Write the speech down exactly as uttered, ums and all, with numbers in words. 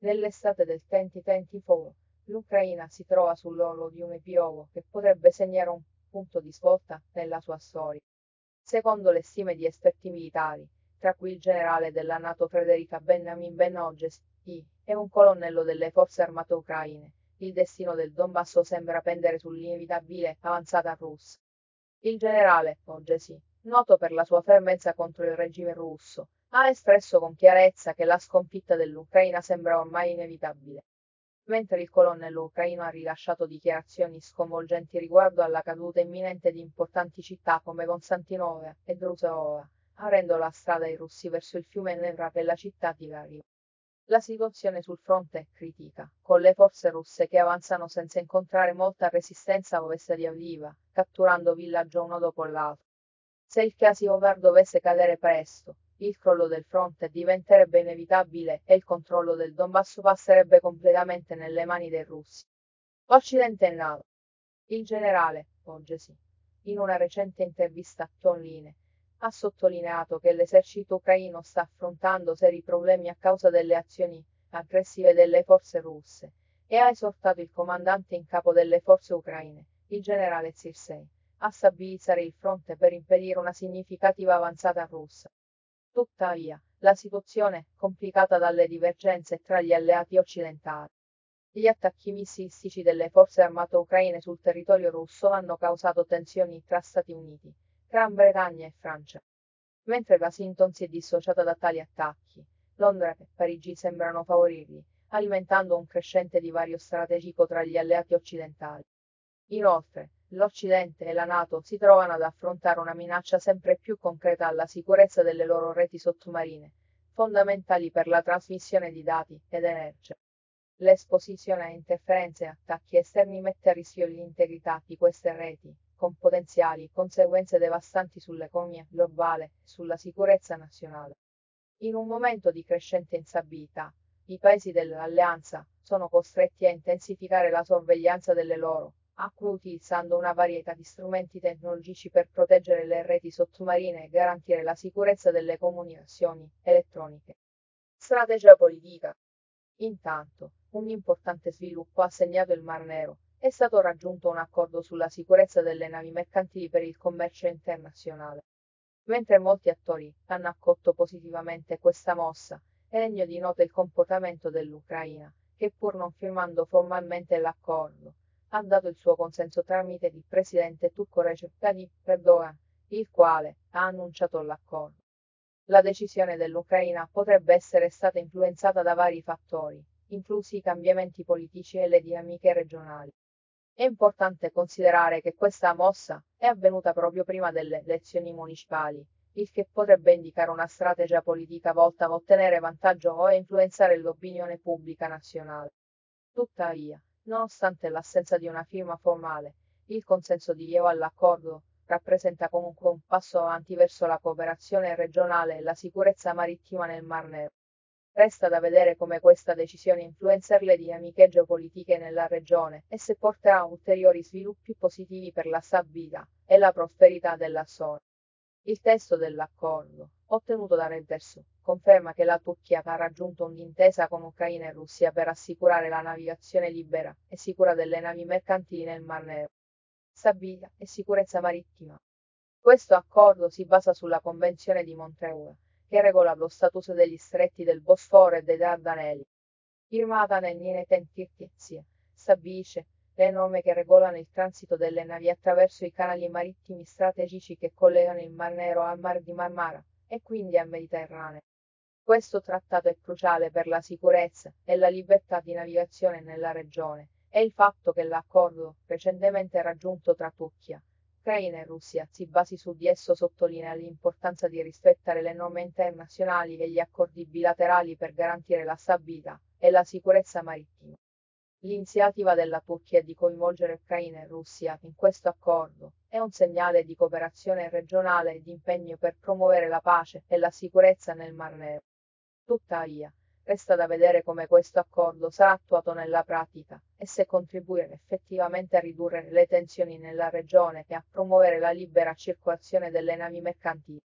Nell'estate del duemilaventiquattro, l'Ucraina si trova sull'orlo di un epilogo che potrebbe segnare un punto di svolta nella sua storia. Secondo le stime di esperti militari, tra cui il generale della NATO Federica Benjamin Benogges, I, e un colonnello delle forze armate ucraine, il destino del Donbass sembra pendere sull'inevitabile avanzata russa. Il generale, Ogesi, noto per la sua fermezza contro il regime russo, ha espresso con chiarezza che la sconfitta dell'Ucraina sembra ormai inevitabile. Mentre il colonnello ucraino ha rilasciato dichiarazioni sconvolgenti riguardo alla caduta imminente di importanti città come Konstantinova e Druzhova, aprendo la strada ai russi verso il fiume Nevra e la città di Lviv. La situazione sul fronte è critica, con le forze russe che avanzano senza incontrare molta resistenza a ovest di Avdiivka, catturando villaggio uno dopo l'altro. Se il Krasnodar dovesse cadere presto, il crollo del fronte diventerebbe inevitabile e il controllo del Donbass passerebbe completamente nelle mani dei russi. Occidente e NATO. Il generale, Ogesi, in una recente intervista a Tonline, ha sottolineato che l'esercito ucraino sta affrontando seri problemi a causa delle azioni aggressive delle forze russe e ha esortato il comandante in capo delle forze ucraine, il generale Zirsey, a stabilizzare il fronte per impedire una significativa avanzata russa. Tuttavia, la situazione, complicata dalle divergenze tra gli alleati occidentali. Gli attacchi missilistici delle forze armate ucraine sul territorio russo hanno causato tensioni tra Stati Uniti, Gran Bretagna e Francia. Mentre Washington si è dissociata da tali attacchi, Londra e Parigi sembrano favorirli, alimentando un crescente divario strategico tra gli alleati occidentali. Inoltre, l'Occidente e la NATO si trovano ad affrontare una minaccia sempre più concreta alla sicurezza delle loro reti sottomarine, fondamentali per la trasmissione di dati ed energia. L'esposizione a interferenze e attacchi esterni mette a rischio l'integrità di queste reti, con potenziali conseguenze devastanti sull'economia globale e sulla sicurezza nazionale. In un momento di crescente instabilità, i paesi dell'alleanza sono costretti a intensificare la sorveglianza delle loro acque utilizzando una varietà di strumenti tecnologici per proteggere le reti sottomarine e garantire la sicurezza delle comunicazioni elettroniche. Strategia politica. Intanto, un importante sviluppo ha segnato il Mar Nero. È stato raggiunto un accordo sulla sicurezza delle navi mercantili per il commercio internazionale. Mentre molti attori hanno accolto positivamente questa mossa, è degno di nota il comportamento dell'Ucraina, che pur non firmando formalmente l'accordo, ha dato il suo consenso tramite il presidente turco Recep Tayyip Erdogan, il quale ha annunciato l'accordo. La decisione dell'Ucraina potrebbe essere stata influenzata da vari fattori, inclusi i cambiamenti politici e le dinamiche regionali. È importante considerare che questa mossa è avvenuta proprio prima delle elezioni municipali, il che potrebbe indicare una strategia politica volta a ottenere vantaggio o a influenzare l'opinione pubblica nazionale. Tuttavia, nonostante l'assenza di una firma formale, il consenso di Kiev all'accordo rappresenta comunque un passo avanti verso la cooperazione regionale e la sicurezza marittima nel Mar Nero. Resta da vedere come questa decisione influenzerà le dinamiche geopolitiche nella regione e se porterà a ulteriori sviluppi positivi per la stabilità e la prosperità della zona. Il testo dell'accordo, ottenuto da Reuters, conferma che la Turchia ha raggiunto un'intesa con Ucraina e Russia per assicurare la navigazione libera e sicura delle navi mercantili nel Mar Nero. Stabilità e sicurezza marittima. Questo accordo si basa sulla Convenzione di Montreal, che regola lo status degli stretti del Bosforo e dei Dardanelli. Firmata nel duemilaventitré, stabilisce le norme che regolano il transito delle navi attraverso i canali marittimi strategici che collegano il Mar Nero al Mar di Marmara, e quindi al Mediterraneo. Questo trattato è cruciale per la sicurezza e la libertà di navigazione nella regione, e il fatto che l'accordo, recentemente raggiunto tra Turchia, Ucraina e Russia, si basi su di esso sottolinea l'importanza di rispettare le norme internazionali e gli accordi bilaterali per garantire la stabilità e la sicurezza marittima. L'iniziativa della Turchia di coinvolgere Ucraina e Russia in questo accordo è un segnale di cooperazione regionale e di impegno per promuovere la pace e la sicurezza nel Mar Nero. Tuttavia, resta da vedere come questo accordo sarà attuato nella pratica e se contribuirà effettivamente a ridurre le tensioni nella regione e a promuovere la libera circolazione delle navi mercantili.